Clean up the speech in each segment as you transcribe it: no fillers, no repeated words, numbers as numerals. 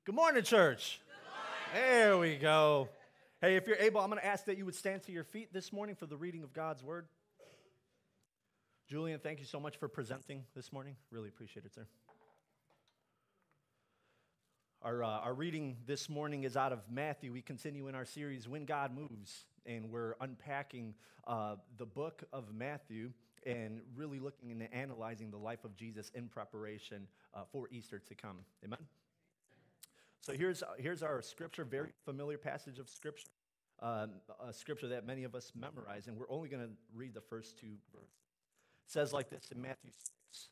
Good morning, church. Good morning. There we go. Hey, if you're able, I'm going to ask that you would stand to your feet this morning for the reading of God's word. Julian, thank you so much for presenting this morning. Really appreciate it, sir. Our reading this morning is out of Matthew. We continue in our series, When God Moves, and we're unpacking the book of Matthew and really looking and analyzing the life of Jesus in preparation for Easter to come. Amen? So here's our scripture, very familiar passage of scripture, a scripture that many of us memorize, and we're only going to read the first two verses. It says like this in Matthew 6.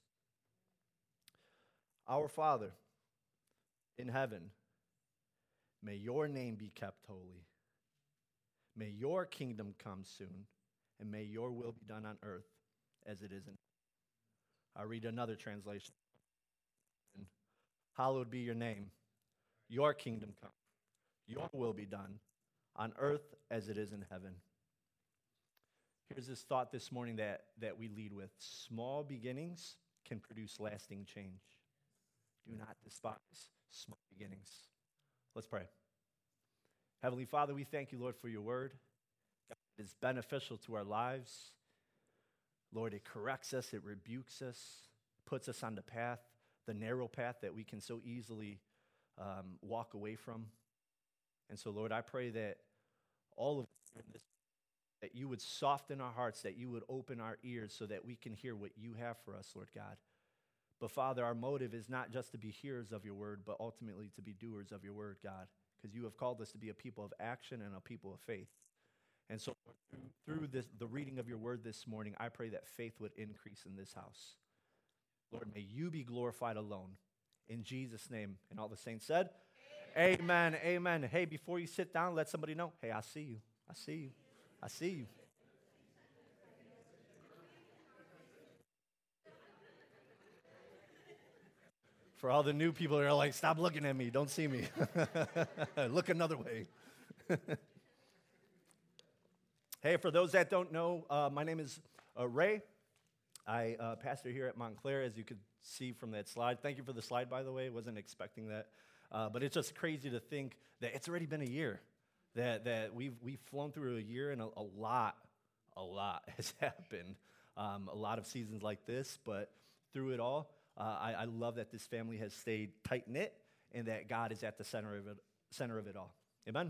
Our Father in heaven, may your name be kept holy. May your kingdom come soon, and may your will be done on earth as it is in heaven. I'll read another translation. Hallowed be your name. Your kingdom come. Your will be done on earth as it is in heaven. Here's this thought this morning that we lead with. Small beginnings can produce lasting change. Do not despise small beginnings. Let's pray. Heavenly Father, we thank you, Lord, for your word. God, it is beneficial to our lives. Lord, it corrects us, it rebukes us, puts us on the path, the narrow path that we can so easily walk away from. And so, Lord, I pray that all of this, that you would soften our hearts, that you would open our ears so that we can hear what you have for us, Lord God. But Father, our motive is not just to be hearers of your word, but ultimately to be doers of your word, God, because you have called us to be a people of action and a people of faith. And so through the reading of your word this morning, I pray that faith would increase in this house. Lord, may you be glorified alone. In Jesus' name. And all the saints said, Amen. Amen. Hey, before you sit down, let somebody know, hey, I see you. I see you. I see you. For all the new people that are like, stop looking at me. Don't see me. Look another way. Hey, for those that don't know, my name is Ray. I pastor here at Montclair, as you could see from that slide. Thank you for the slide, by the way. Wasn't expecting that. But it's just crazy to think that it's already been a year, that we've flown through a year, and a lot has happened. A lot of seasons like this, but through it all, I love that this family has stayed tight-knit and that God is at the center of it all. Amen?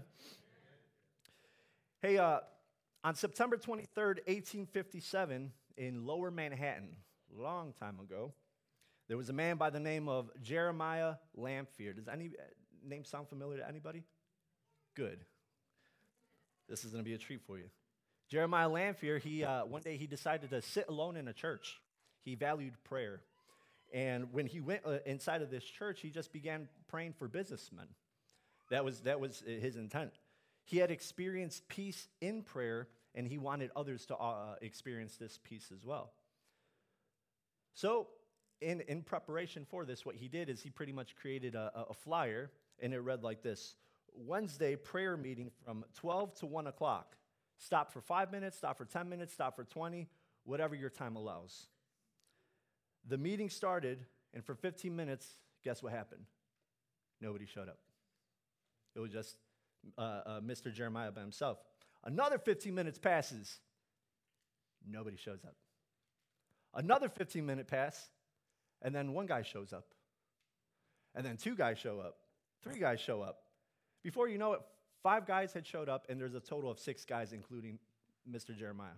Hey, on September 23rd, 1857, in Lower Manhattan, a long time ago, there was a man by the name of Jeremiah Lanphier. Does any name sound familiar to anybody? Good. This is going to be a treat for you. Jeremiah Lanphier, one day he decided to sit alone in a church. He valued prayer. And when he went inside of this church, he just began praying for businessmen. That was his intent. He had experienced peace in prayer, and he wanted others to experience this peace as well. So in preparation for this, what he did is he pretty much created a flyer, and it read like this: Wednesday prayer meeting from 12 to 1 o'clock. Stop for 5 minutes, stop for 10 minutes, stop for 20, whatever your time allows. The meeting started, and for 15 minutes, guess what happened? Nobody showed up. It was just Mr. Jeremiah by himself. Another 15 minutes passes. Nobody shows up. Another 15-minute pass, and then one guy shows up. And then two guys show up. Three guys show up. Before you know it, 5 guys had showed up, and there's a total of 6 guys, including Mr. Jeremiah.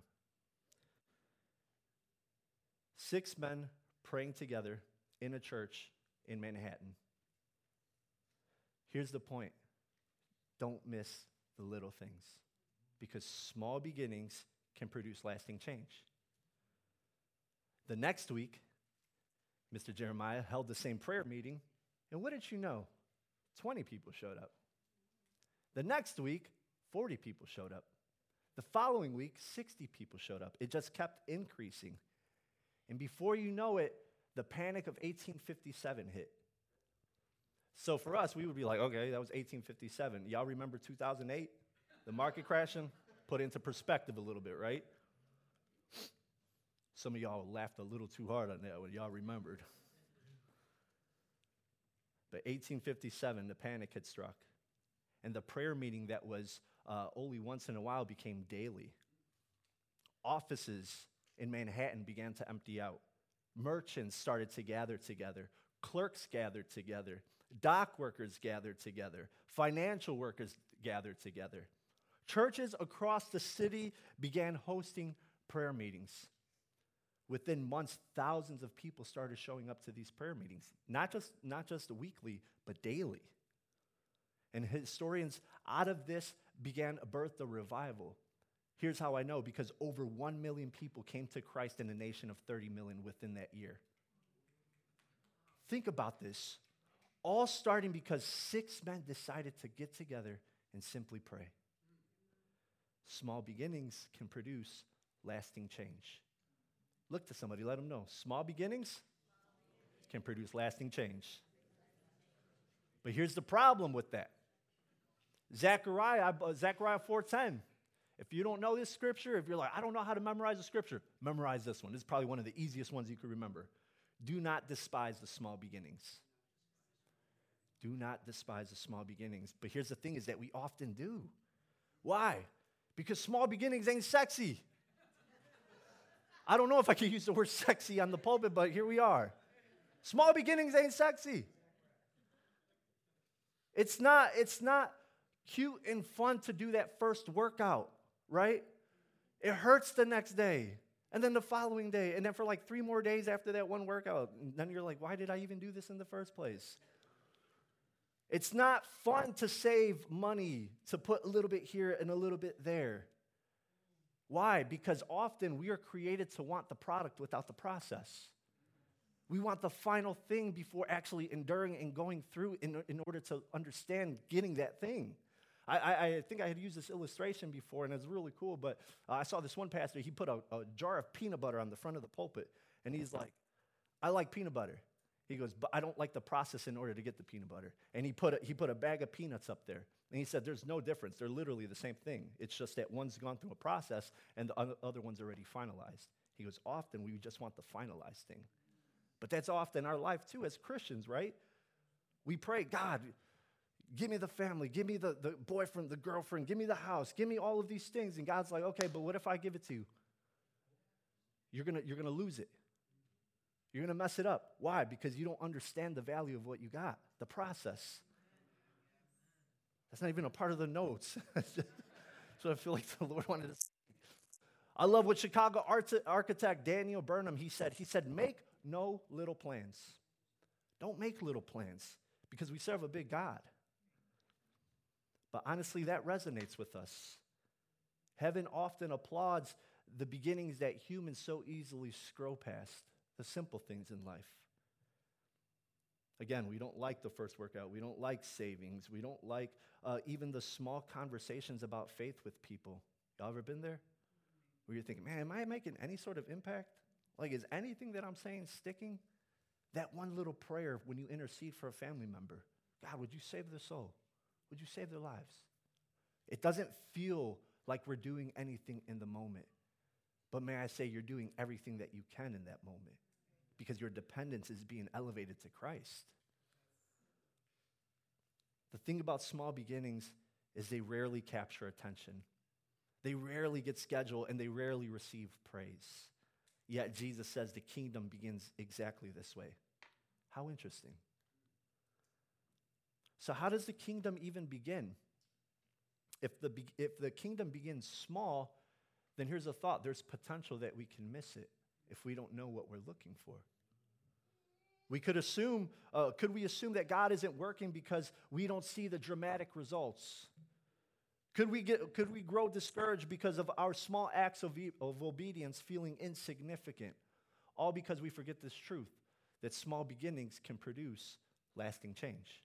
6 men praying together in a church in Manhattan. Here's the point. Don't miss the little things, because small beginnings can produce lasting change. The next week, Mr. Jeremiah held the same prayer meeting, and what did you know? 20 people showed up. The next week, 40 people showed up. The following week, 60 people showed up. It just kept increasing. And before you know it, the panic of 1857 hit. So for us, we would be like, okay, that was 1857. Y'all remember 2008? The market crashing? Put into perspective a little bit, right? Some of y'all laughed a little too hard on that when y'all remembered. But 1857, the panic had struck. And the prayer meeting that was only once in a while became daily. Offices in Manhattan began to empty out. Merchants started to gather together. Clerks gathered together. Dock workers gathered together. Financial workers gathered together. Churches across the city began hosting prayer meetings. Within months, thousands of people started showing up to these prayer meetings, not just weekly, but daily. And historians, out of this, began a birth of revival. Here's how I know, because over 1 million people came to Christ in a nation of 30 million within that year. Think about this. All starting because 6 men decided to get together and simply pray. Small beginnings can produce lasting change. Look to somebody, let them know. Small beginnings can produce lasting change. But here's the problem with that. Zechariah 4:10. If you don't know this scripture, if you're like, I don't know how to memorize the scripture, memorize this one. This is probably one of the easiest ones you could remember. Do not despise the small beginnings. Do not despise the small beginnings. But here's the thing is that we often do. Why? Because small beginnings ain't sexy. I don't know if I can use the word sexy on the pulpit, but here we are. Small beginnings ain't sexy. It's not cute and fun to do that first workout, right? It hurts the next day, and then the following day, and then for like 3 more days after that one workout. And then you're like, why did I even do this in the first place? It's not fun to save money, to put a little bit here and a little bit there. Why? Because often we are created to want the product without the process. We want the final thing before actually enduring and going through in order to understand getting that thing. I think I had used this illustration before, and it's really cool, but I saw this one pastor, he put a jar of peanut butter on the front of the pulpit, and he's like, I like peanut butter. He goes, but I don't like the process in order to get the peanut butter. And he put a bag of peanuts up there, and he said, there's no difference. They're literally the same thing. It's just that one's gone through a process, and the other one's already finalized. He goes, often we just want the finalized thing. But that's often our life, too, as Christians, right? We pray, God, give me the family, give me the boyfriend, the girlfriend, give me the house, give me all of these things. And God's like, okay, but what if I give it to you? You're gonna lose it. You're gonna mess it up. Why? Because you don't understand the value of what you got, the process. That's not even a part of the notes. So I feel like the Lord wanted to say. I love what Chicago architect Daniel Burnham, he said, make no little plans. Don't make little plans, because we serve a big God. But honestly, that resonates with us. Heaven often applauds the beginnings that humans so easily scroll past, the simple things in life. Again, we don't like the first workout. We don't like savings. We don't like even the small conversations about faith with people. Y'all ever been there? Where you're thinking, man, am I making any sort of impact? Like, is anything that I'm saying sticking? That one little prayer when you intercede for a family member. God, would you save their soul? Would you save their lives? It doesn't feel like we're doing anything in the moment. But may I say, you're doing everything that you can in that moment, because your dependence is being elevated to Christ. The thing about small beginnings is they rarely capture attention. They rarely get scheduled, and they rarely receive praise. Yet Jesus says the kingdom begins exactly this way. How interesting. So how does the kingdom even begin? If the kingdom begins small, then here's a thought. There's potential that we can miss it if we don't know what we're looking for. We could assume, could we assume that God isn't working because we don't see the dramatic results? Could we grow discouraged because of our small acts of obedience feeling insignificant? All because we forget this truth, that small beginnings can produce lasting change.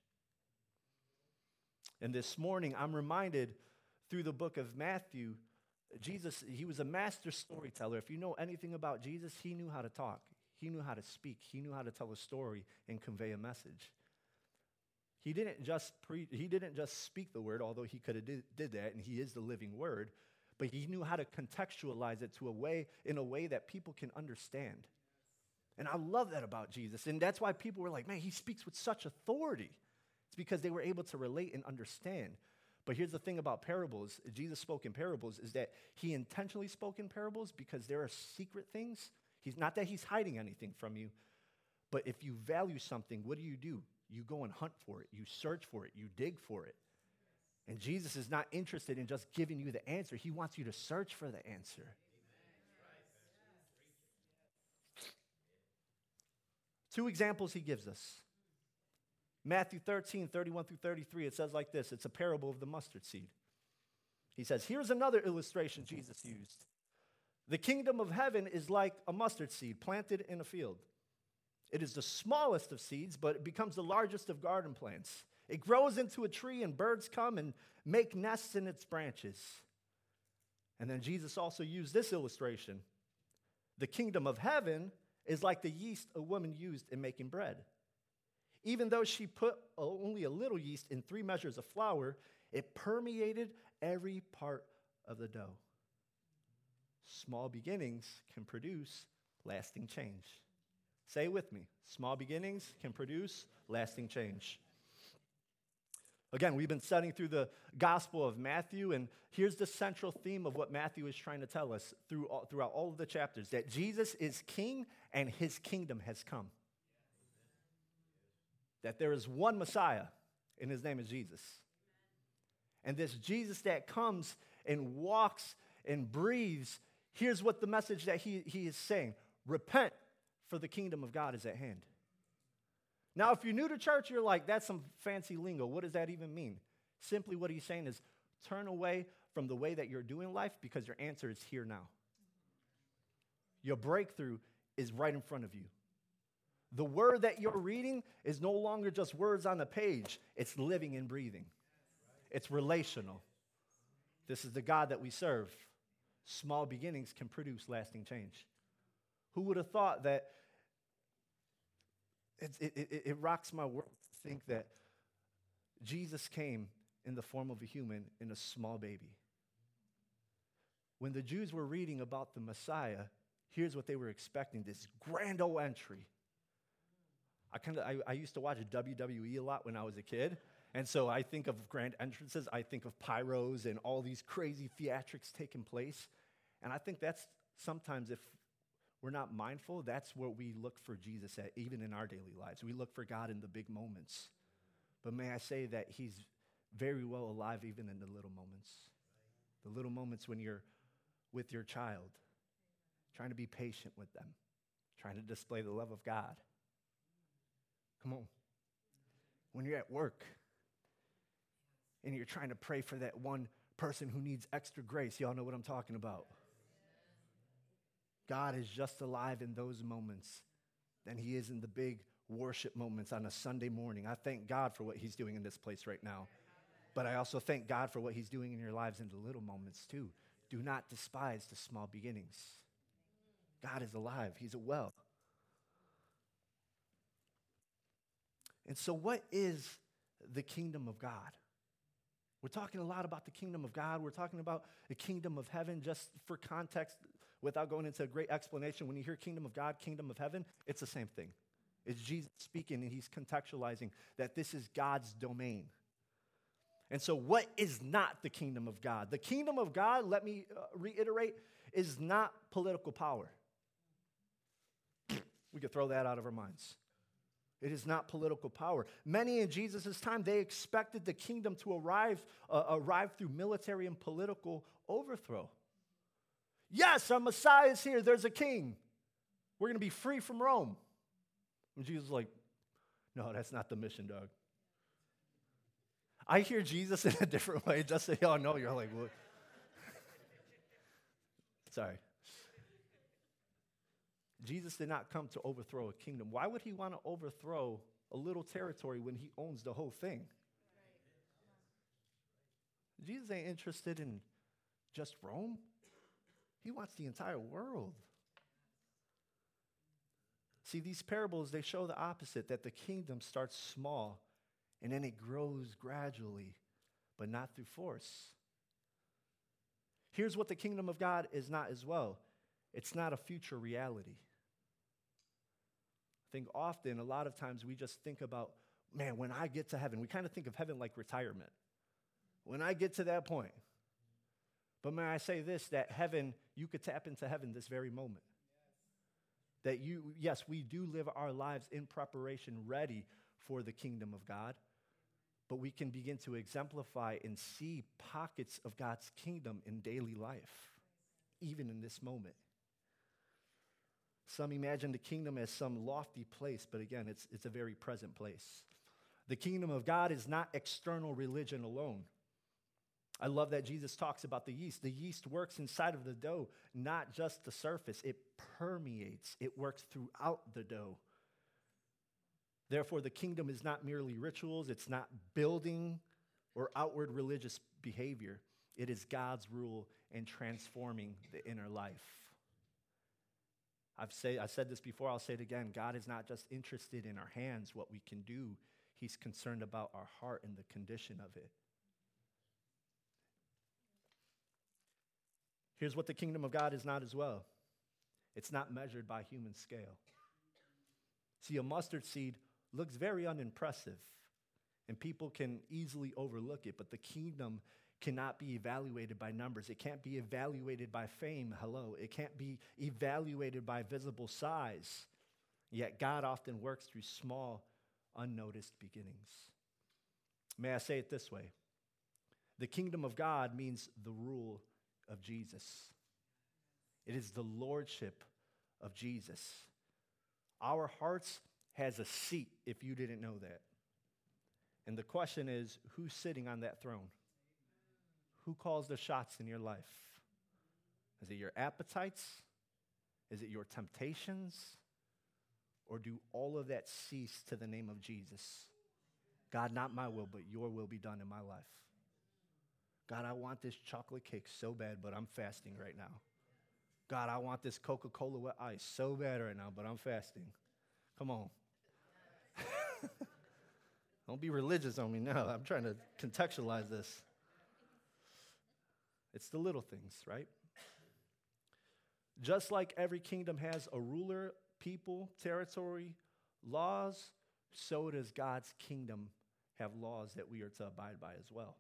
And this morning, I'm reminded through the book of Matthew, Jesus, he was a master storyteller. If you know anything about Jesus, he knew how to talk. He knew how to speak. He knew how to tell a story and convey a message. He didn't just speak the word, although he could have did that, and he is the living word, but he knew how to contextualize it in a way that people can understand. And I love that about Jesus, and that's why people were like, man, he speaks with such authority. because they were able to relate and understand. But here's the thing about parables. Jesus spoke in parables is that he intentionally spoke in parables because there are secret things. Not that he's hiding anything from you, but if you value something, what do? You go and hunt for it. You search for it. You dig for it. And Jesus is not interested in just giving you the answer. He wants you to search for the answer. Two examples he gives us. Matthew 13, 31 through 33, it says like this. It's a parable of the mustard seed. He says, here's another illustration Jesus used. The kingdom of heaven is like a mustard seed planted in a field. It is the smallest of seeds, but it becomes the largest of garden plants. It grows into a tree, and birds come and make nests in its branches. And then Jesus also used this illustration. The kingdom of heaven is like the yeast a woman used in making bread. Even though she put only a little yeast in 3 measures of flour, it permeated every part of the dough. Small beginnings can produce lasting change. Say it with me. Small beginnings can produce lasting change. Again, we've been studying through the Gospel of Matthew, and here's the central theme of what Matthew is trying to tell us throughout all of the chapters, that Jesus is king and his kingdom has come. That there is one Messiah, and his name is Jesus. And this Jesus that comes and walks and breathes, here's what the message that he is saying. Repent, for the kingdom of God is at hand. Now, if you're new to church, you're like, that's some fancy lingo. What does that even mean? Simply what he's saying is turn away from the way that you're doing life because your answer is here now. Your breakthrough is right in front of you. The word that you're reading is no longer just words on a page. It's living and breathing. It's relational. This is the God that we serve. Small beginnings can produce lasting change. Who would have thought that it rocks my world to think that Jesus came in the form of a human in a small baby. When the Jews were reading about the Messiah, here's what they were expecting, this grand old entry. I used to watch WWE a lot when I was a kid, and so I think of grand entrances, I think of pyros and all these crazy theatrics taking place, and I think that's sometimes, if we're not mindful, that's where we look for Jesus at, even in our daily lives. We look for God in the big moments. But may I say that he's very well alive even in the little moments. The little moments when you're with your child, trying to be patient with them, trying to display the love of God. Come on. When you're at work and you're trying to pray for that one person who needs extra grace, y'all know what I'm talking about. God is just alive in those moments than he is in the big worship moments on a Sunday morning. I thank God for what he's doing in this place right now. But I also thank God for what he's doing in your lives in the little moments too. Do not despise the small beginnings. God is alive. He's well. And so what is the kingdom of God? We're talking a lot about the kingdom of God. We're talking about the kingdom of heaven. Just for context, without going into a great explanation, when you hear kingdom of God, kingdom of heaven, it's the same thing. It's Jesus speaking, and he's contextualizing that this is God's domain. And so what is not the kingdom of God? The kingdom of God, let me reiterate, is not political power. We could throw that out of our minds. It is not political power. Many in Jesus' time, they expected the kingdom to arrive through military and political overthrow. Yes, our Messiah is here. There's a king. We're going to be free from Rome. And Jesus is like, no, that's not the mission, dog. I hear Jesus in a different way, just so y'all know. You're like, what? Sorry. Jesus did not come to overthrow a kingdom. Why would he want to overthrow a little territory when he owns the whole thing? Jesus ain't interested in just Rome. He wants the entire world. See, these parables, they show the opposite, that the kingdom starts small and then it grows gradually, but not through force. Here's what the kingdom of God is not as well. It's not a future reality. I think often, a lot of times, we just think about man, when I get to heaven, we kind of think of heaven like retirement. When I get to that point. But may I say this, that heaven, you could tap into heaven this very moment. That yes, we do live our lives in preparation, ready for the kingdom of God. But we can begin to exemplify and see pockets of God's kingdom in daily life, even in this moment. Some imagine the kingdom as some lofty place, but again, it's a very present place. The kingdom of God is not external religion alone. I love that Jesus talks about the yeast. The yeast works inside of the dough, not just the surface. It permeates. It works throughout the dough. Therefore, the kingdom is not merely rituals. It's not building or outward religious behavior. It is God's rule in transforming the inner life. I've said this before, I'll say it again. God is not just interested in our hands, what we can do. He's concerned about our heart and the condition of it. Here's what the kingdom of God is not as well. It's not measured by human scale. See, a mustard seed looks very unimpressive, and people can easily overlook it, but the kingdom cannot be evaluated by numbers. It can't be evaluated by fame. Hello. It can't be evaluated by visible size. Yet God often works through small, unnoticed beginnings. May I say it this way? The kingdom of God means the rule of Jesus. It is the lordship of Jesus. Our hearts has a seat, if you didn't know that. And the question is, who's sitting on that throne? Who calls the shots in your life? Is it your appetites? Is it your temptations? Or do all of that cease to the name of Jesus? God, not my will, but your will be done in my life. God, I want this chocolate cake so bad, but I'm fasting right now. God, I want this Coca-Cola with ice so bad right now, but I'm fasting. Come on. Don't be religious on me now. I'm trying to contextualize this. It's the little things, right? Just like every kingdom has a ruler, people, territory, laws, so does God's kingdom have laws that we are to abide by as well.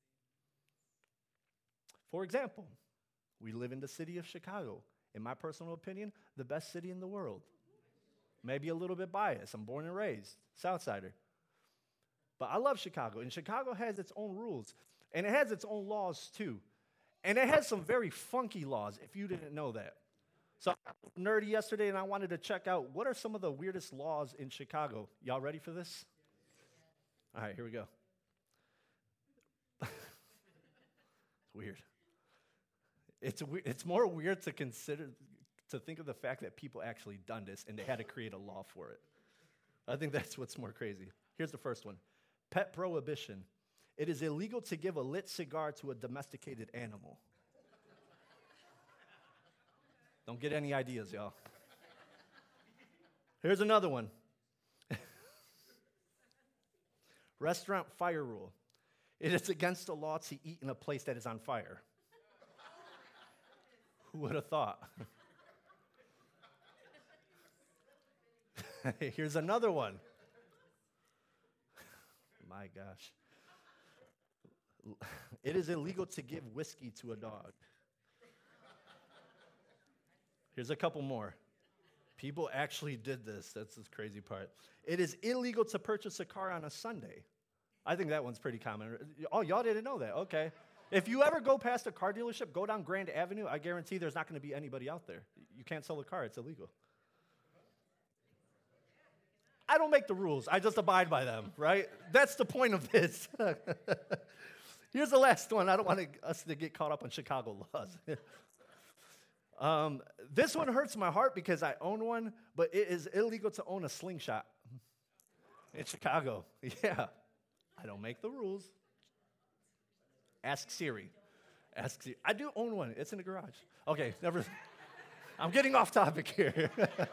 For example, we live in the city of Chicago. In my personal opinion, the best city in the world. Maybe a little bit biased. I'm born and raised, Southsider. But I love Chicago, and Chicago has its own rules, and it has its own laws too. And it has some very funky laws, if you didn't know that. So I was nerdy yesterday, and I wanted to check out what are some of the weirdest laws in Chicago. Y'all ready for this? All right, here we go. It's weird. It's more weird to consider, to think of the fact that people actually done this, and they had to create a law for it. I think that's what's more crazy. Here's the first one. Pet prohibition. It is illegal to give a lit cigar to a domesticated animal. Don't get any ideas, y'all. Here's another one. Restaurant fire rule. It is against the law to eat in a place that is on fire. Who would have thought? Here's another one. My gosh. It is illegal to give whiskey to a dog. Here's a couple more. People actually did this. That's the crazy part. It is illegal to purchase a car on a Sunday. I think that one's pretty common. Oh, y'all didn't know that. Okay. If you ever go past a car dealership, go down Grand Avenue, I guarantee there's not going to be anybody out there. You can't sell a car. It's illegal. I don't make the rules. I just abide by them, right? That's the point of this. Here's the last one. I don't want us to get caught up on Chicago laws. This one hurts my heart because I own one, but it is illegal to own a slingshot in Chicago. Yeah. I don't make the rules. Ask Siri. Ask Siri. I do own one. It's in the garage. Okay, never. I'm getting off topic here.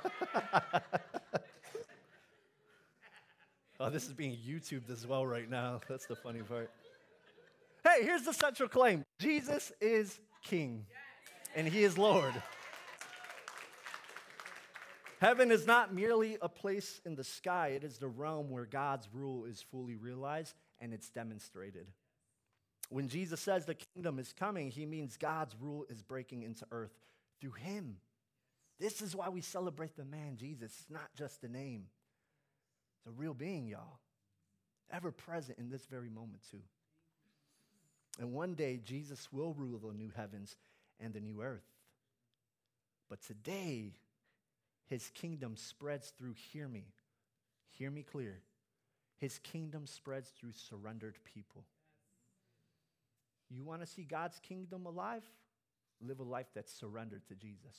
Oh, this is being YouTubed as well right now. That's the funny part. Hey, here's the central claim. Jesus is King, and he is Lord. Heaven is not merely a place in the sky, it is the realm where God's rule is fully realized and it's demonstrated. When Jesus says the kingdom is coming, he means God's rule is breaking into earth through him. This is why we celebrate the man Jesus. It's not just a name. It's a real being, y'all. Ever present in this very moment, too. And one day, Jesus will rule the new heavens and the new earth. But today, his kingdom spreads through, hear me clear. His kingdom spreads through surrendered people. You want to see God's kingdom alive? Live a life that's surrendered to Jesus.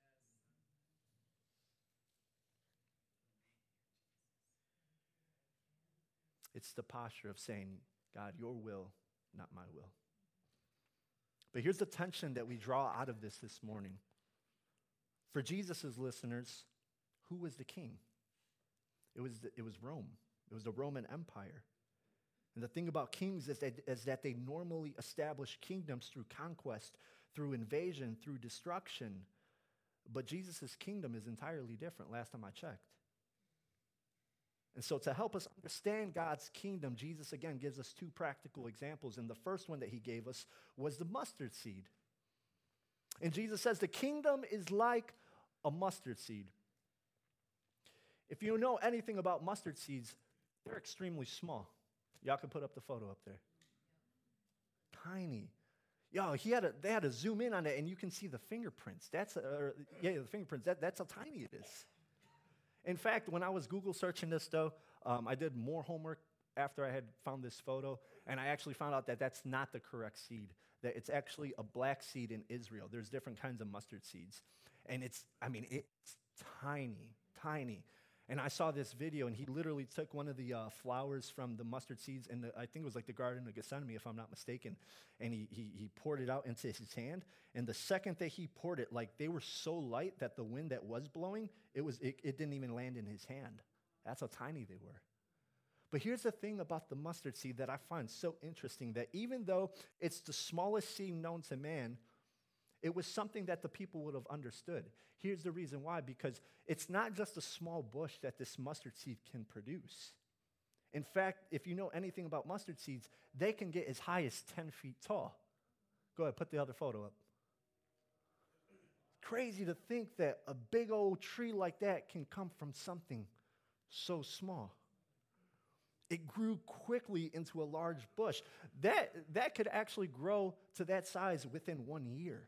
It's the posture of saying, God, your will, not my will. But here's the tension that we draw out of this morning. For Jesus' listeners, who was the king? It was Rome. It was the Roman Empire. And the thing about kings is that they normally establish kingdoms through conquest, through invasion, through destruction. But Jesus' kingdom is entirely different, last time I checked. And so to help us understand God's kingdom, Jesus again gives us two practical examples. And the first one that he gave us was the mustard seed. And Jesus says the kingdom is like a mustard seed. If you know anything about mustard seeds, they're extremely small. Y'all can put up the photo up there. Tiny. Yo, they had to zoom in on it, and you can see the fingerprints. The fingerprints. That's how tiny it is. In fact, when I was Google searching this, though, I did more homework after I had found this photo, and I actually found out that that's not the correct seed, that it's actually a black seed in Israel. There's different kinds of mustard seeds, and it's tiny. And I saw this video, and he literally took one of the flowers from the mustard seeds, and I think it was like the Garden of Gethsemane, if I'm not mistaken, and he poured it out into his hand. And the second that he poured it, like they were so light that the wind that was blowing, it didn't even land in his hand. That's how tiny they were. But here's the thing about the mustard seed that I find so interesting, that even though it's the smallest seed known to man, it was something that the people would have understood. Here's the reason why, because it's not just a small bush that this mustard seed can produce. In fact, if you know anything about mustard seeds, they can get as high as 10 feet tall. Go ahead, put the other photo up. Crazy to think that a big old tree like that can come from something so small. It grew quickly into a large bush. That could actually grow to that size within 1 year.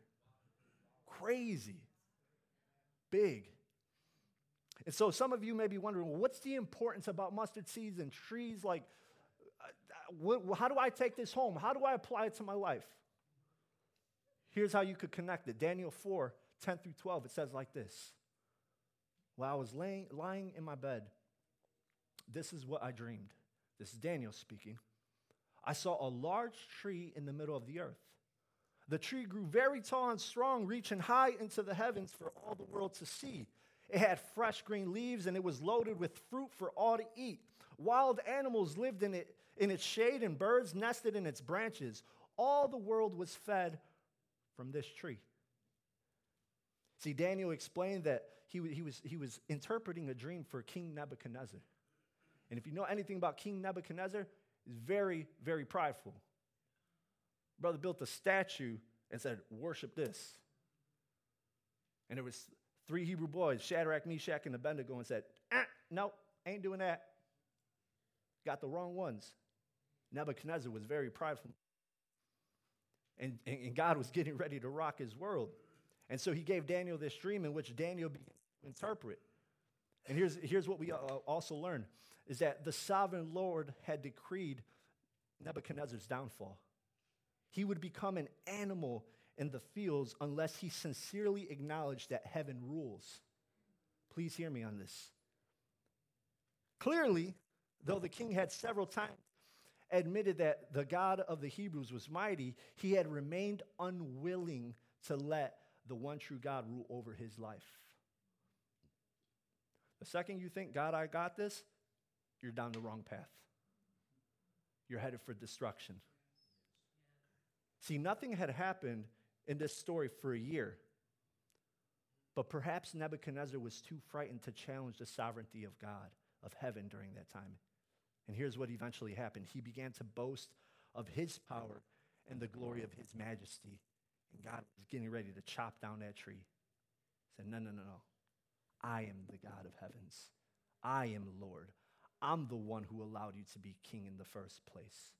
Crazy. Big. And so some of you may be wondering, well, what's the importance about mustard seeds and trees? Like, how do I take this home? How do I apply it to my life? Here's how you could connect it. Daniel 4, 10 through 12, it says like this. While I was lying in my bed, this is what I dreamed. This is Daniel speaking. I saw a large tree in the middle of the earth. The tree grew very tall and strong, reaching high into the heavens for all the world to see. It had fresh green leaves, and it was loaded with fruit for all to eat. Wild animals lived in its shade, and birds nested in its branches. All the world was fed from this tree. See, Daniel explained that he was interpreting a dream for King Nebuchadnezzar. And if you know anything about King Nebuchadnezzar, he's very, very prideful. Brother built a statue and said, worship this. And there was 3 Hebrew boys, Shadrach, Meshach, and Abednego, and said, nope, ain't doing that. Got the wrong ones. Nebuchadnezzar was very prideful. And God was getting ready to rock his world. And so he gave Daniel this dream in which Daniel began to interpret. And here's what we also learn, is that the sovereign Lord had decreed Nebuchadnezzar's downfall. He would become an animal in the fields unless he sincerely acknowledged that heaven rules. Please hear me on this. Clearly, though the king had several times admitted that the God of the Hebrews was mighty, he had remained unwilling to let the one true God rule over his life. The second you think, God, I got this, you're down the wrong path. You're headed for destruction. See, nothing had happened in this story for a year. But perhaps Nebuchadnezzar was too frightened to challenge the sovereignty of God, of heaven during that time. And here's what eventually happened. He began to boast of his power and the glory of his majesty. And God was getting ready to chop down that tree. He said, no. I am the God of heavens. I am Lord. I'm the one who allowed you to be king in the first place.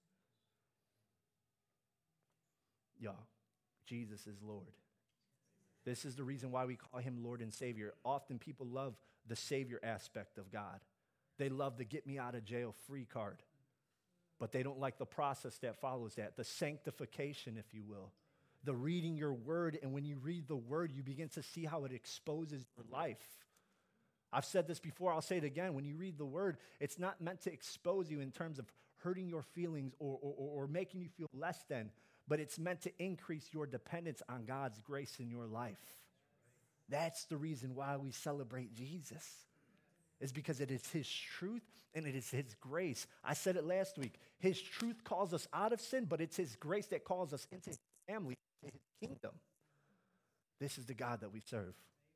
Y'all, Jesus is Lord. This is the reason why we call him Lord and Savior. Often people love the Savior aspect of God. They love the get me out of jail free card. But they don't like the process that follows that, the sanctification, if you will. The reading your word, and when you read the word, you begin to see how it exposes your life. I've said this before, I'll say it again. When you read the word, it's not meant to expose you in terms of hurting your feelings or making you feel less than, but it's meant to increase your dependence on God's grace in your life. That's the reason why we celebrate Jesus. Is because it is his truth and it is his grace. I said it last week. His truth calls us out of sin, but it's his grace that calls us into his family, into his kingdom. This is the God that we serve.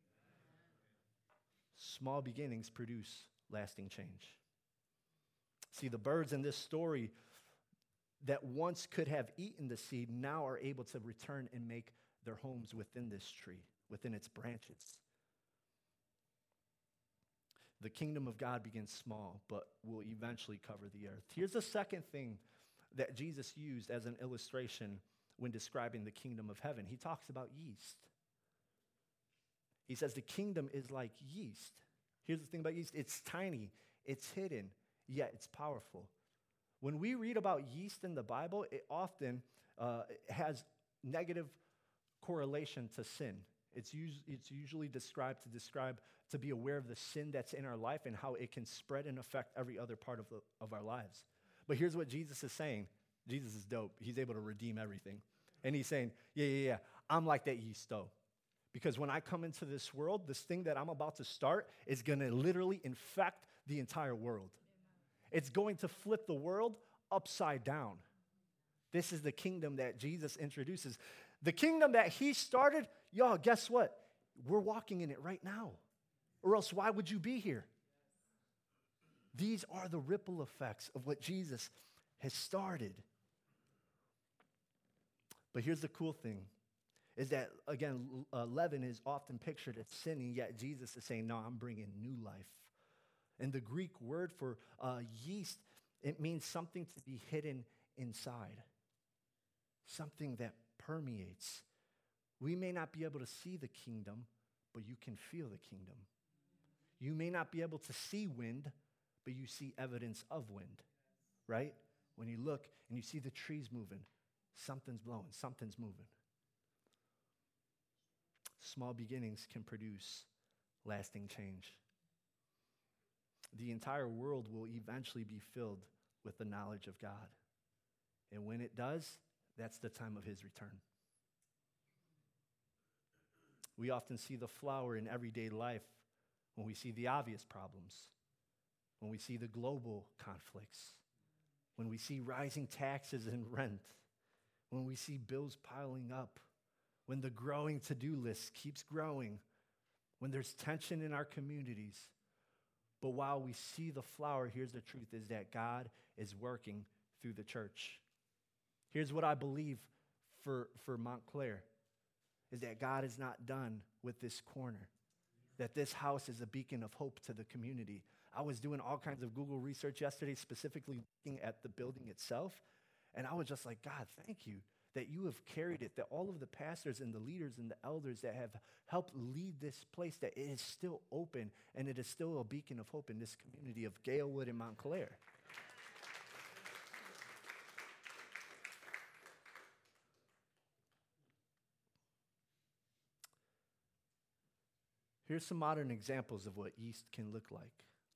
Small beginnings produce lasting change. See, the birds in this story that once could have eaten the seed now are able to return and make their homes within this tree, within its branches. The kingdom of God begins small, but will eventually cover the earth. Here's the second thing that Jesus used as an illustration when describing the kingdom of heaven. He talks about yeast. He says the kingdom is like yeast. Here's the thing about yeast. It's tiny, it's hidden, yet it's powerful. When we read about yeast in the Bible, it often has negative correlation to sin. It's usually described to be aware of the sin that's in our life and how it can spread and affect every other part of our lives. But here's what Jesus is saying. Jesus is dope. He's able to redeem everything. And he's saying, yeah, I'm like that yeast though. Because when I come into this world, this thing that I'm about to start is going to literally infect the entire world. It's going to flip the world upside down. This is the kingdom that Jesus introduces. The kingdom that he started, y'all, guess what? We're walking in it right now. Or else why would you be here? These are the ripple effects of what Jesus has started. But here's the cool thing, is that, again, leaven is often pictured as sinning, yet Jesus is saying, no, I'm bringing new life. And the Greek word for yeast, it means something to be hidden inside, something that permeates. We may not be able to see the kingdom, but you can feel the kingdom. You may not be able to see wind, but you see evidence of wind, right? When you look and you see the trees moving, something's blowing, something's moving. Small beginnings can produce lasting change. The entire world will eventually be filled with the knowledge of God. And when it does, that's the time of his return. We often see the flower in everyday life when we see the obvious problems, when we see the global conflicts, when we see rising taxes and rent, when we see bills piling up, when the growing to-do list keeps growing, when there's tension in our communities. But while we see the flower, here's the truth, is that God is working through the church. Here's what I believe for Montclair, is that God is not done with this corner, that this house is a beacon of hope to the community. I was doing all kinds of Google research yesterday, specifically looking at the building itself, and I was just like, God, thank you that you have carried it, that all of the pastors and the leaders and the elders that have helped lead this place, that it is still open and it is still a beacon of hope in this community of Galewood and Montclair. Here's some modern examples of what yeast can look like.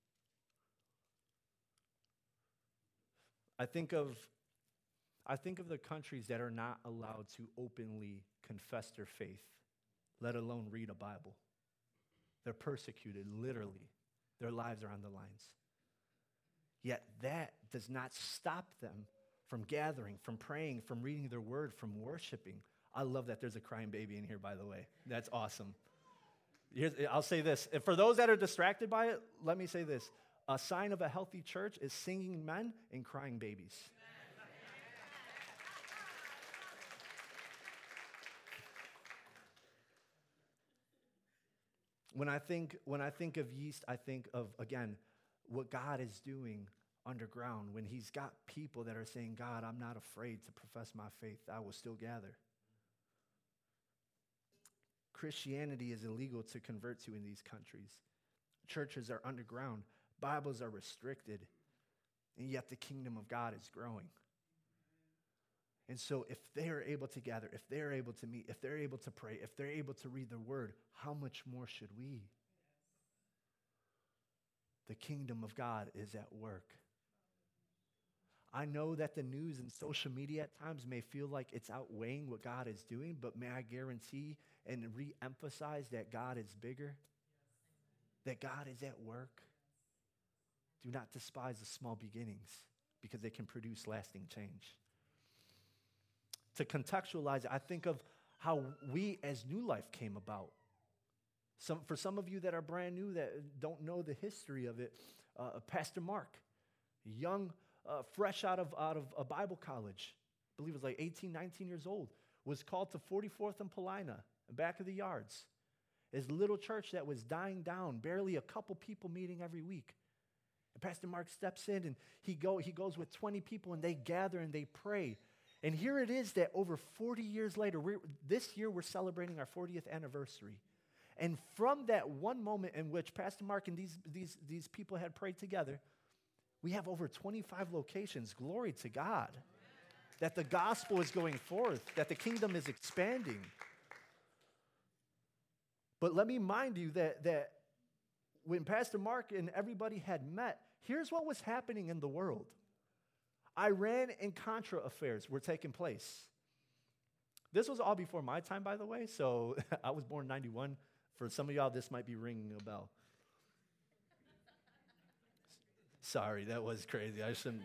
I think of the countries that are not allowed to openly confess their faith, let alone read a Bible. They're persecuted, literally. Their lives are on the lines. Yet that does not stop them from gathering, from praying, from reading their word, from worshiping. I love that there's a crying baby in here, by the way. That's awesome. I'll say this. And for those that are distracted by it, let me say this. A sign of a healthy church is singing men and crying babies. When I think of yeast, I think of, again, what God is doing underground when he's got people that are saying, God, I'm not afraid to profess my faith. I will still gather. Christianity is illegal to convert to in these countries. Churches are underground. Bibles are restricted. And yet the kingdom of God is growing. And so if they are able to gather, if they're able to meet, if they're able to pray, if they're able to read the word, how much more should we? The kingdom of God is at work. I know that the news and social media at times may feel like it's outweighing what God is doing, but may I guarantee and re-emphasize that God is bigger, that God is at work. Do not despise the small beginnings because they can produce lasting change. To contextualize it, I think of how we as New Life came about. For some of you that are brand new that don't know the history of it, Pastor Mark, young, fresh out of a Bible college, I believe it was like 18, 19 years old, was called to 44th and Paulina, back of the yards. His little church that was dying down, barely a couple people meeting every week. And Pastor Mark steps in and he goes with 20 people and they gather and they pray. And here it is that over 40 years later, this year we're celebrating our 40th anniversary. And from that one moment in which Pastor Mark and these people had prayed together, we have over 25 locations. Glory to God. That the gospel is going forth, that the kingdom is expanding. But let me mind you that when Pastor Mark and everybody had met, here's what was happening in the world. Iran and Contra affairs were taking place. This was all before my time, by the way, so I was born in 91. For some of y'all, this might be ringing a bell. Sorry, that was crazy. I shouldn't.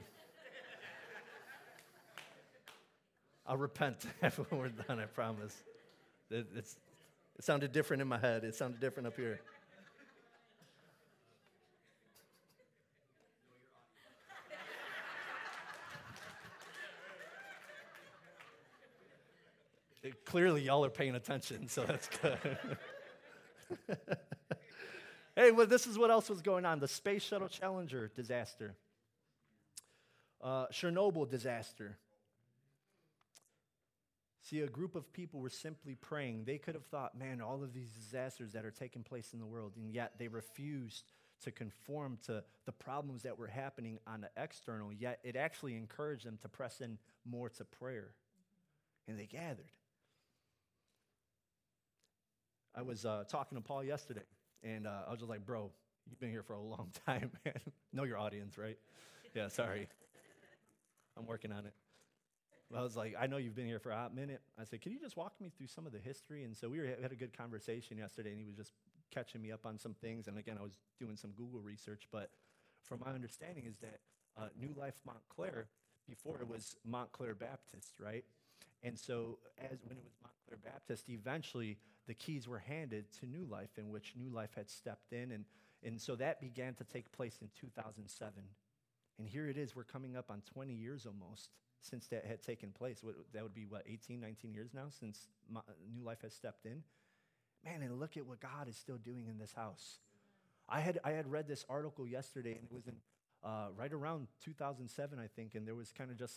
I'll repent when we're done, I promise. It sounded different in my head. It sounded different up here. Clearly, y'all are paying attention, so that's good. Hey, well, this is what else was going on. The Space Shuttle Challenger disaster. Chernobyl disaster. See, a group of people were simply praying. They could have thought, man, all of these disasters that are taking place in the world, and yet they refused to conform to the problems that were happening on the external, yet it actually encouraged them to press in more to prayer. And they gathered. I was talking to Paul yesterday, and I was just like, bro, you've been here for a long time, man. Know your audience, right? Yeah, sorry. I'm working on it. I was like, I know you've been here for a hot minute. I said, can you just walk me through some of the history? And so we had a good conversation yesterday, and he was just catching me up on some things. And again, I was doing some Google research. But from my understanding is that New Life Montclair, before it was Montclair Baptist, right? And so when it was Montclair Baptist, eventually the keys were handed to New Life, in which New Life had stepped in. And so that began to take place in 2007. And here it is, we're coming up on 20 years almost since that had taken place. That would be, 18, 19 years now since New Life has stepped in. Man, and look at what God is still doing in this house. I had read this article yesterday, and it was in right around 2007, I think, and there was kind of just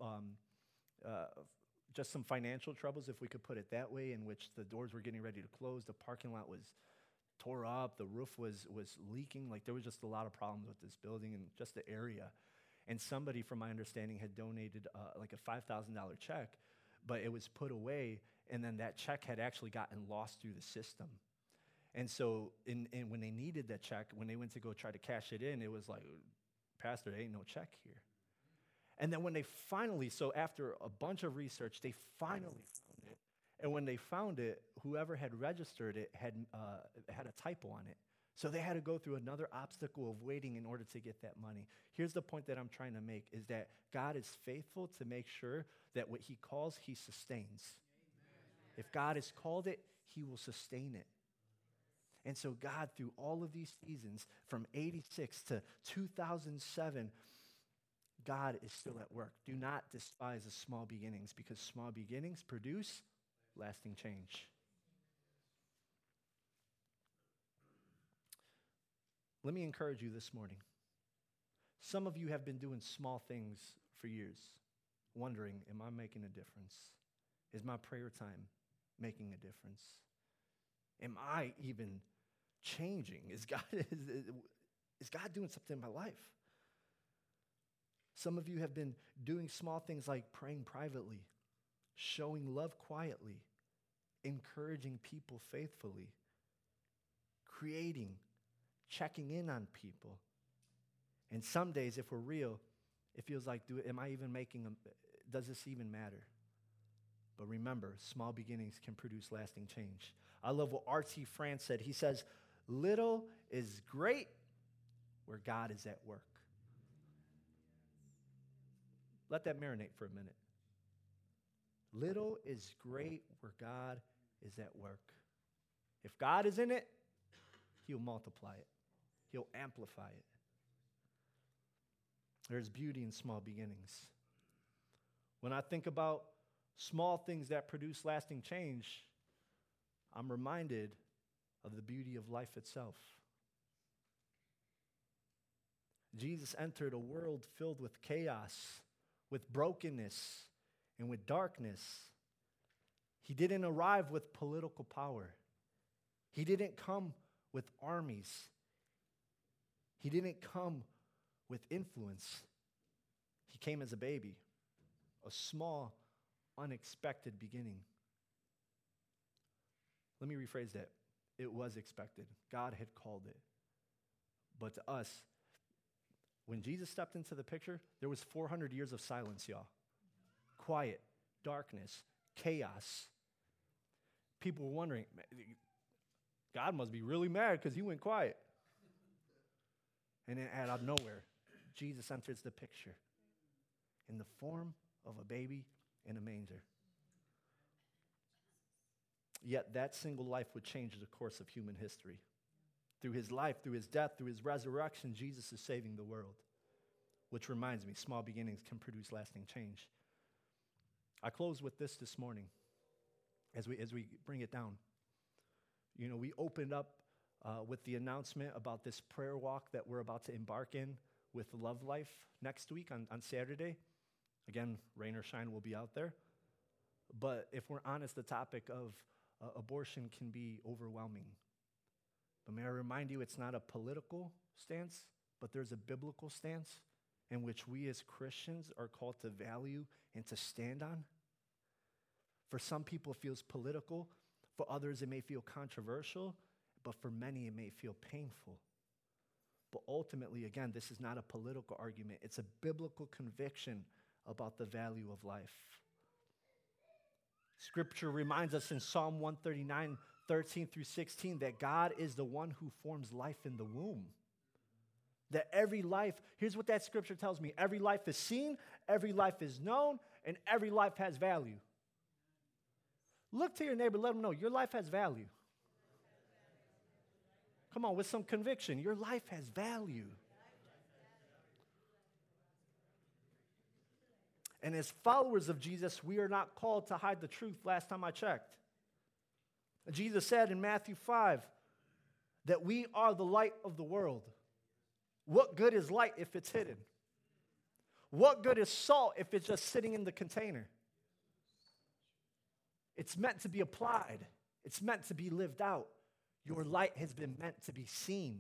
some financial troubles, if we could put it that way, in which the doors were getting ready to close, the parking lot was tore up, the roof was leaking. Like, there was just a lot of problems with this building and just the area. And somebody, from my understanding, had donated like a $5,000 check, but it was put away, and then that check had actually gotten lost through the system. And so when they needed that check, when they went to go try to cash it in, it was like, Pastor, there ain't no check here. And then when they finally, so after a bunch of research, they finally found it. And when they found it, whoever had registered it had a typo on it. So they had to go through another obstacle of waiting in order to get that money. Here's the point that I'm trying to make, is that God is faithful to make sure that what he calls, he sustains. Amen. If God has called it, he will sustain it. And so God, through all of these seasons, from 86 to 2007, God is still at work. Do not despise the small beginnings, because small beginnings produce lasting change. Let me encourage you this morning. Some of you have been doing small things for years, wondering, am I making a difference? Is my prayer time making a difference? Am I even changing? Is God doing something in my life? Some of you have been doing small things like praying privately, showing love quietly, encouraging people faithfully, creating, checking in on people. And some days, if we're real, it feels like, does this even matter? But remember, small beginnings can produce lasting change. I love what R.T. France said. He says, little is great where God is at work. Let that marinate for a minute. Little is great where God is at work. If God is in it, he'll multiply it. He'll amplify it. There's beauty in small beginnings. When I think about small things that produce lasting change, I'm reminded of the beauty of life itself. Jesus entered a world filled with chaos, with brokenness, and with darkness. He didn't arrive with political power. He didn't come with armies. He didn't come with influence. He came as a baby, a small, unexpected beginning. Let me rephrase that. It was expected. God had called it. But to us, when Jesus stepped into the picture, there was 400 years of silence, y'all. Quiet, darkness, chaos. People were wondering, God must be really mad because he went quiet. And then out of nowhere, Jesus enters the picture in the form of a baby in a manger. Yet that single life would change the course of human history. Through his life, through his death, through his resurrection, Jesus is saving the world. Which reminds me, small beginnings can produce lasting change. I close with this morning as we bring it down. You know, we opened up with the announcement about this prayer walk that we're about to embark in with Love Life next week on Saturday. Again, rain or shine, we'll be out there. But if we're honest, the topic of abortion can be overwhelming. But may I remind you, it's not a political stance, but there's a biblical stance in which we as Christians are called to value and to stand on. For some people, it feels political. For others, it may feel controversial. But for many, it may feel painful. But ultimately, again, this is not a political argument. It's a biblical conviction about the value of life. Scripture reminds us in Psalm 139, 13 through 16, that God is the one who forms life in the womb. That every life, here's what that scripture tells me, every life is seen, every life is known, and every life has value. Look to your neighbor, let them know your life has value. Come on, with some conviction, your life has value. And as followers of Jesus, we are not called to hide the truth last time I checked. Jesus said in Matthew 5 that we are the light of the world. What good is light if it's hidden? What good is salt if it's just sitting in the container? It's meant to be applied. It's meant to be lived out. Your light has been meant to be seen.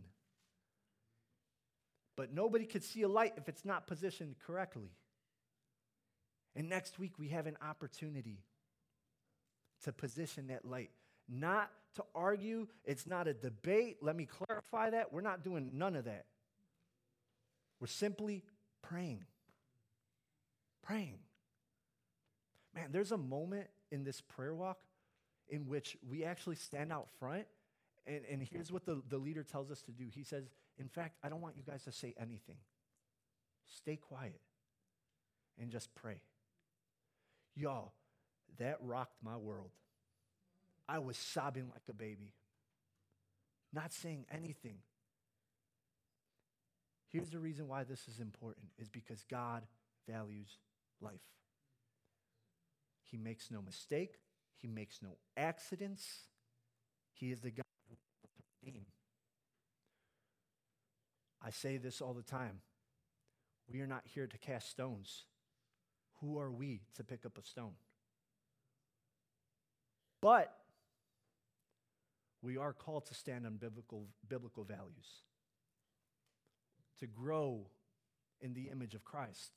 But nobody could see a light if it's not positioned correctly. And next week, we have an opportunity to position that light. Not to argue. It's not a debate. Let me clarify that. We're not doing none of that. We're simply praying. Praying. Man, there's a moment in this prayer walk in which we actually stand out front. And here's what the leader tells us to do. He says, in fact, I don't want you guys to say anything. Stay quiet and just pray. Y'all, that rocked my world. I was sobbing like a baby. not saying anything. Here's the reason why this is important, is because God values life. He makes no mistake. He makes no accidents. He is the God who will redeem. I say this all the time. We are not here to cast stones. Who are we to pick up a stone? But we are called to stand on biblical values, to grow in the image of Christ.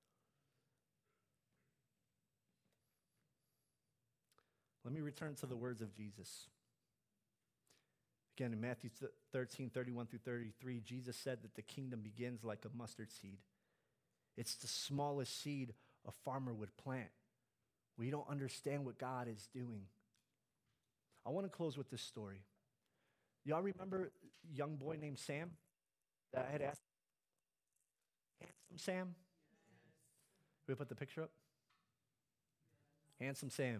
Let me return to the words of Jesus. Again, in Matthew 13, 31 through 33, Jesus said that the kingdom begins like a mustard seed. It's the smallest seed a farmer would plant. We don't understand what God is doing. I want to close with this story. Y'all remember a young boy named Sam that I had asked? Handsome Sam? Can we put the picture up? Handsome Sam.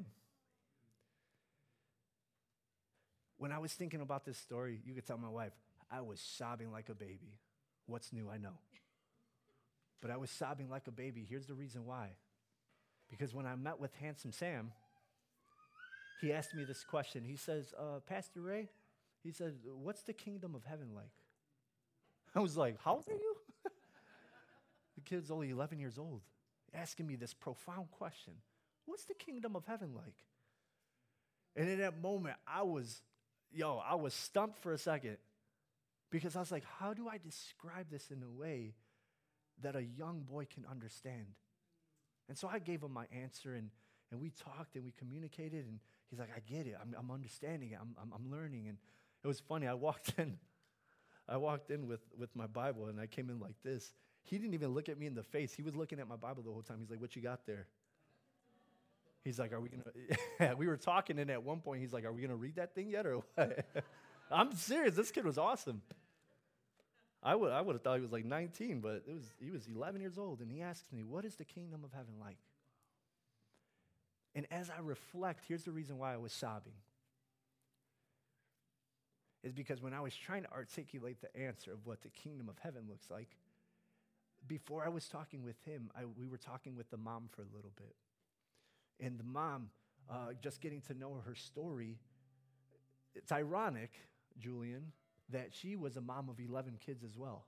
When I was thinking about this story, you could tell my wife, I was sobbing like a baby. What's new? I know. But I was sobbing like a baby. Here's the reason why. Because when I met with Handsome Sam, he asked me this question. He says, Pastor Ray, he said, what's the kingdom of heaven like? I was like, how old are you? The kid's only 11 years old, asking me this profound question. What's the kingdom of heaven like? And in that moment, I was stumped for a second, because I was like, how do I describe this in a way that a young boy can understand? And so I gave him my answer, and we talked and we communicated, and he's like, I get it. I'm understanding it. I'm learning. And it was funny. I walked in with my Bible, and I came in like this. He didn't even look at me in the face. He was looking at my Bible the whole time. He's like, what you got there? He's like, are we going to, we were talking, and at one point, he's like, are we going to read that thing yet, or what? I'm serious. This kid was awesome. I would have thought he was like 19, but he was 11 years old, and he asks me, what is the kingdom of heaven like? And as I reflect, here's the reason why I was sobbing. Is because when I was trying to articulate the answer of what the kingdom of heaven looks like, before I was talking with him, we were talking with the mom for a little bit. And the mom, just getting to know her story, it's ironic, Julian, that she was a mom of 11 kids as well.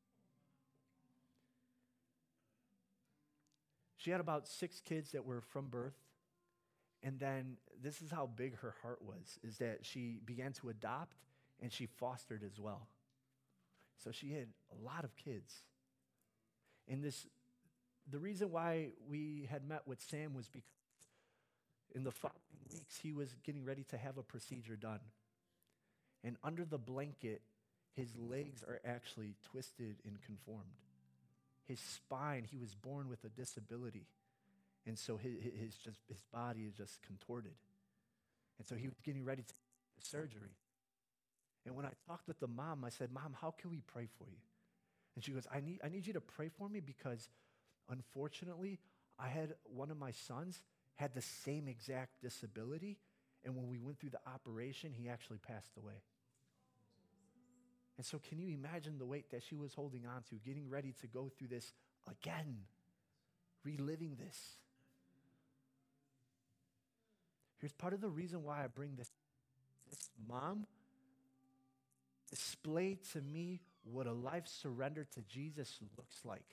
She had about 6 kids that were from birth. And then this is how big her heart was, is that she began to adopt and she fostered as well. So she had a lot of kids. And the reason why we had met with Sam was because in the following weeks, he was getting ready to have a procedure done. And under the blanket, his legs are actually twisted and conformed. His spine, he was born with a disability. And so his body is just contorted. And so he was getting ready to do the surgery. And when I talked with the mom, I said, Mom, how can we pray for you? And she goes, I need you to pray for me because unfortunately, I had one of my sons had the same exact disability. And when we went through the operation, he actually passed away. And so can you imagine the weight that she was holding on to, getting ready to go through this again, reliving this? Here's part of the reason why I bring this. This mom displayed to me what a life surrendered to Jesus looks like.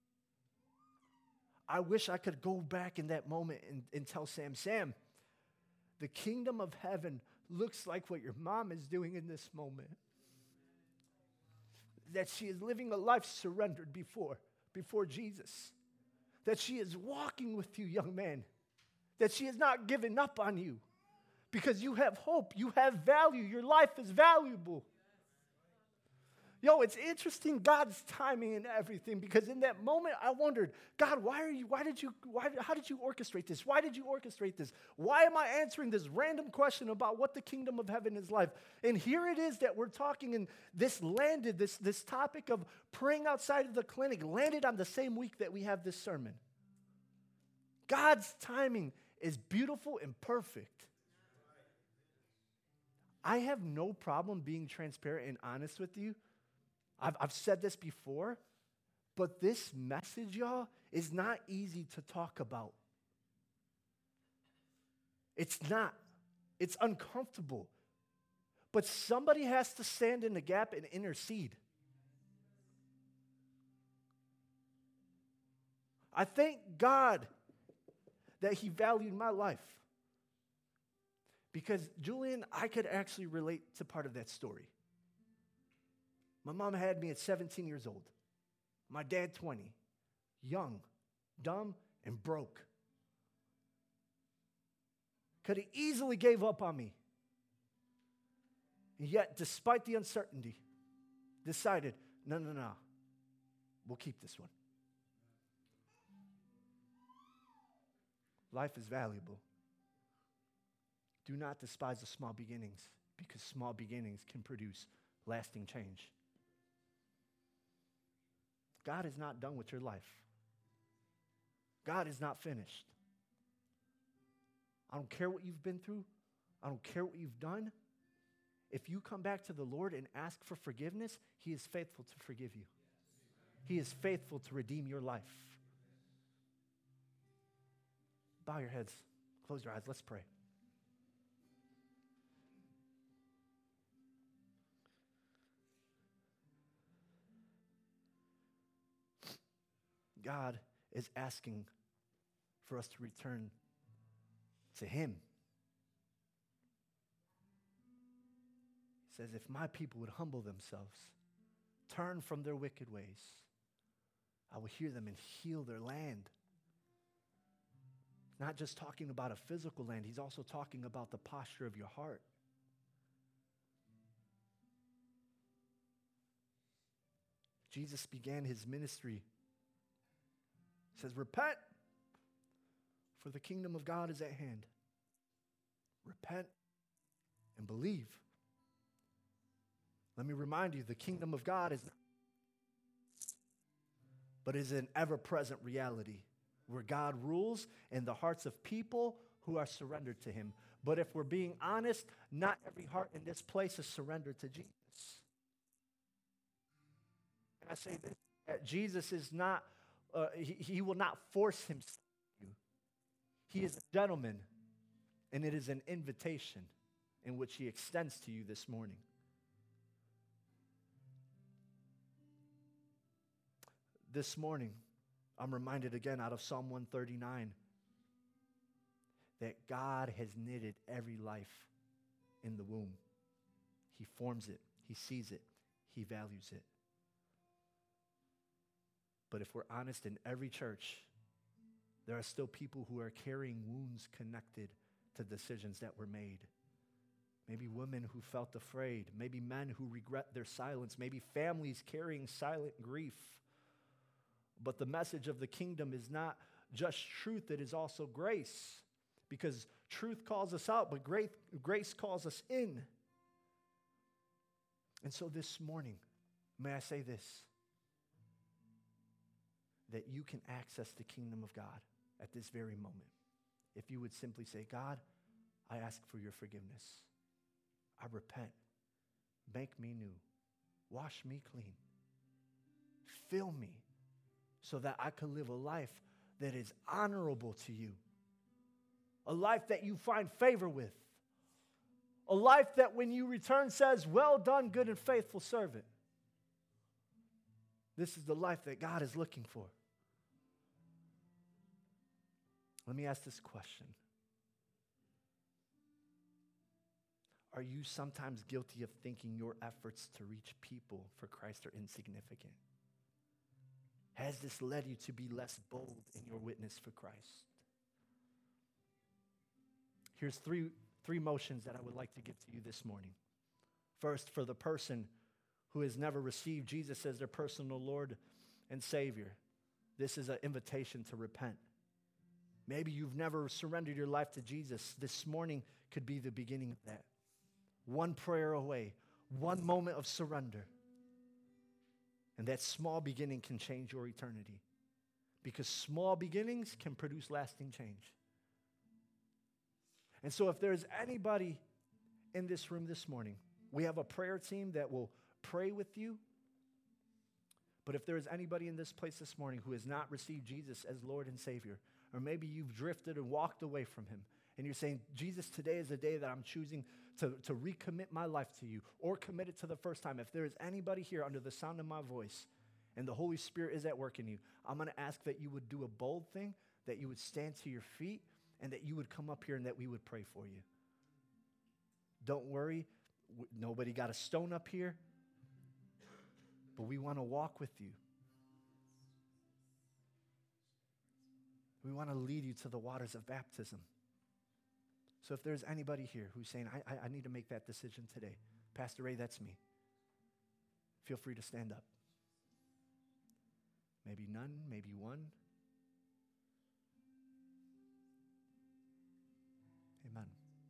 I wish I could go back in that moment and tell Sam, the kingdom of heaven looks like what your mom is doing in this moment. That she is living a life surrendered before Jesus. That she is walking with you, young man. That she has not given up on you. Because you have hope, you have value, your life is valuable. Yo, it's interesting, God's timing and everything, because in that moment I wondered, God, how did you orchestrate this? Why did you orchestrate this? Why am I answering this random question about what the kingdom of heaven is like? And here it is that we're talking, and this topic of praying outside of the clinic landed on the same week that we have this sermon. God's timing is beautiful and perfect. I have no problem being transparent and honest with you. I've said this before, but this message, y'all, is not easy to talk about. It's not. It's uncomfortable. But somebody has to stand in the gap and intercede. I thank God that he valued my life. Because, Julian, I could actually relate to part of that story. My mom had me at 17 years old. My dad, 20. Young, dumb, and broke. Could have easily gave up on me. And yet, despite the uncertainty, decided, no. We'll keep this one. Life is valuable. Do not despise the small beginnings, because small beginnings can produce lasting change. God is not done with your life. God is not finished. I don't care what you've been through. I don't care what you've done. If you come back to the Lord and ask for forgiveness, he is faithful to forgive you. He is faithful to redeem your life. Bow your heads. Close your eyes. Let's pray. God is asking for us to return to him. He says, if my people would humble themselves, turn from their wicked ways, I will hear them and heal their land. Not just talking about a physical land, he's also talking about the posture of your heart. Jesus began his ministry. He says, repent, for the kingdom of God is at hand. Repent and believe. Let me remind you, the kingdom of God is not, but is an ever-present reality where God rules in the hearts of people who are surrendered to him. But if we're being honest, not every heart in this place is surrendered to Jesus. And I say this, that Jesus is not, he will not force himself on you. He is a gentleman, and it is an invitation in which he extends to you this morning. This morning, I'm reminded again out of Psalm 139 that God has knitted every life in the womb. He forms it, he sees it, he values it. But if we're honest, in every church, there are still people who are carrying wounds connected to decisions that were made. Maybe women who felt afraid, maybe men who regret their silence, maybe families carrying silent grief. But the message of the kingdom is not just truth, it is also grace. Because truth calls us out, but grace calls us in. And so this morning, may I say this, that you can access the kingdom of God at this very moment. If you would simply say, God, I ask for your forgiveness. I repent. Make me new. Wash me clean. Fill me so that I can live a life that is honorable to you. A life that you find favor with. A life that when you return says, well done, good and faithful servant. This is the life that God is looking for. Let me ask this question. Are you sometimes guilty of thinking your efforts to reach people for Christ are insignificant? Has this led you to be less bold in your witness for Christ? Here's three motions that I would like to give to you this morning. First, for the person who has never received Jesus as their personal Lord and Savior, this is an invitation to repent. Maybe you've never surrendered your life to Jesus. This morning could be the beginning of that. One prayer away, one moment of surrender. And that small beginning can change your eternity. Because small beginnings can produce lasting change. And so if there's anybody in this room this morning. We have a prayer team that will pray with you. But if there is anybody in this place this morning who has not received Jesus as Lord and Savior, or maybe you've drifted and walked away from him, and you're saying, Jesus, today is the day that I'm choosing to recommit my life to you, or commit it to the first time. If there is anybody here under the sound of my voice, and the Holy Spirit is at work in you, I'm going to ask that you would do a bold thing, that you would stand to your feet, and that you would come up here and that we would pray for you. Don't worry, nobody got a stone up here, but we want to walk with you. We want to lead you to the waters of baptism. So if there's anybody here who's saying, I need to make that decision today, Pastor Ray, that's me. Feel free to stand up. Maybe none, maybe one. Amen.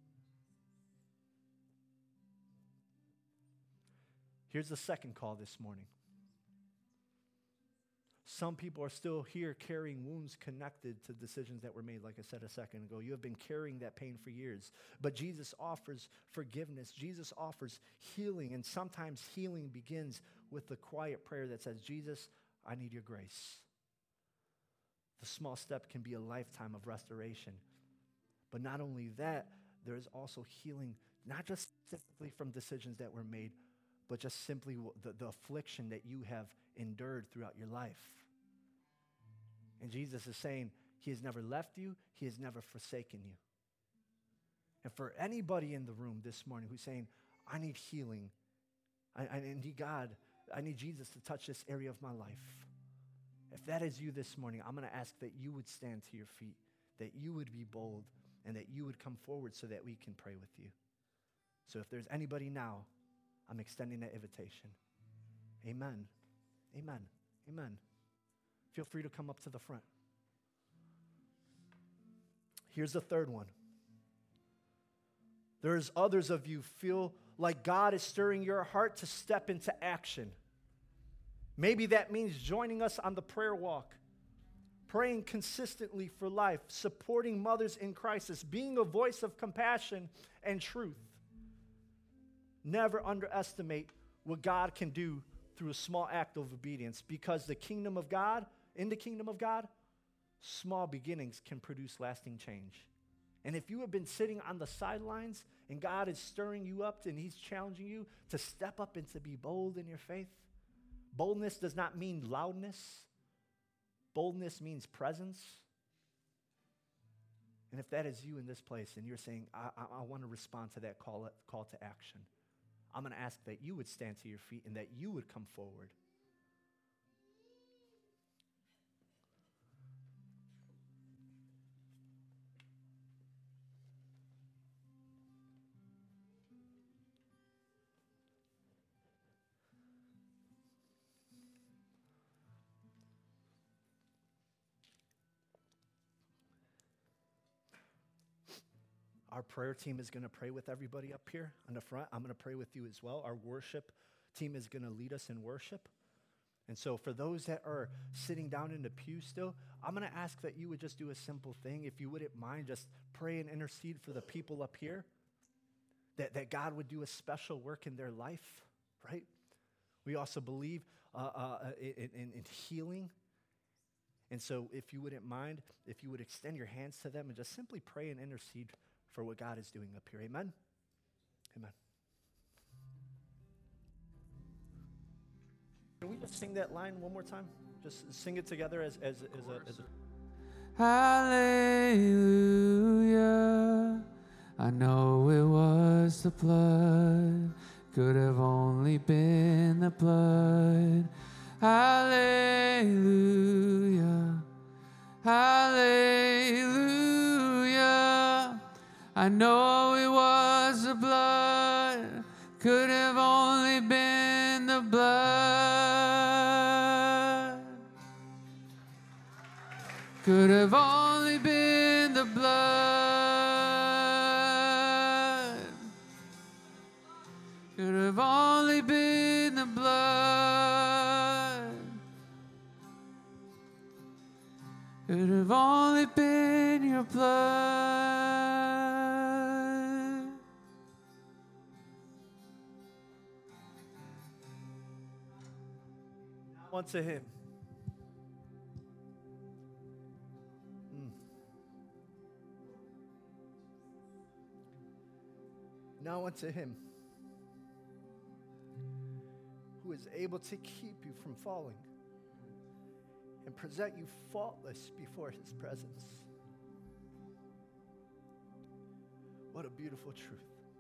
Here's the second call this morning. Some people are still here carrying wounds connected to decisions that were made, like I said a second ago. You have been carrying that pain for years. But Jesus offers forgiveness. Jesus offers healing. And sometimes healing begins with the quiet prayer that says, Jesus, I need your grace. The small step can be a lifetime of restoration. But not only that, there is also healing, not just specifically from decisions that were made, but just simply the affliction that you have endured throughout your life. And Jesus is saying, he has never left you, he has never forsaken you. And for anybody in the room this morning who's saying, I need healing, I need God, I need Jesus to touch this area of my life. If that is you this morning, I'm going to ask that you would stand to your feet, that you would be bold, and that you would come forward so that we can pray with you. So if there's anybody now, I'm extending that invitation. Amen. Amen. Amen. Feel free to come up to the front. Here's the third one. There's others of you feel like God is stirring your heart to step into action. Maybe that means joining us on the prayer walk, praying consistently for life, supporting mothers in crisis, being a voice of compassion and truth. Never underestimate what God can do through a small act of obedience, because in the kingdom of God, small beginnings can produce lasting change. And if you have been sitting on the sidelines and God is stirring you up and he's challenging you to step up and to be bold in your faith, boldness does not mean loudness. Boldness means presence. And if that is you in this place and you're saying, I want to respond to that call to action, I'm going to ask that you would stand to your feet and that you would come forward. Our prayer team is going to pray with everybody up here on the front. I'm going to pray with you as well. Our worship team is going to lead us in worship. And so for those that are sitting down in the pew still, I'm going to ask that you would just do a simple thing. If you wouldn't mind, just pray and intercede for the people up here, that God would do a special work in their life, right? We also believe in healing. And so if you wouldn't mind, if you would extend your hands to them and just simply pray and intercede for what God is doing up here. Amen? Amen. Can we just sing that line one more time? Just sing it together as a Hallelujah. I know it was the blood. Could have only been the blood. Hallelujah. Hallelujah. I know it was the blood. Could have only been the blood. Could have only been the blood. Could have only been the blood. Could have only been your blood. unto him. Now unto him who is able to keep you from falling and present you faultless before his presence. What a beautiful truth.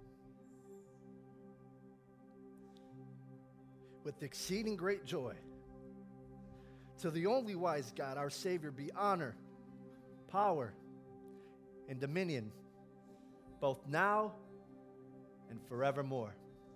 With exceeding great joy, to the only wise God, our Savior, be honor, power, and dominion, both now and forevermore.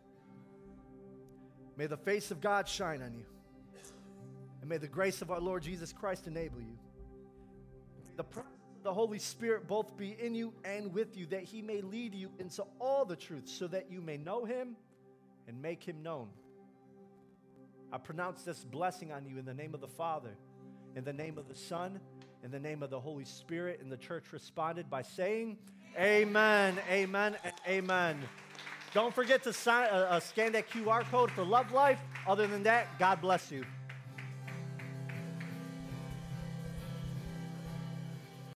May the face of God shine on you, and may the grace of our Lord Jesus Christ enable you. The presence of the Holy Spirit both be in you and with you, that he may lead you into all the truth, so that you may know him and make him known. I pronounce this blessing on you in the name of the Father, in the name of the Son, in the name of the Holy Spirit. And the church responded by saying, amen, amen, and amen. Don't forget to scan that QR code for Love Life. Other than that, God bless you.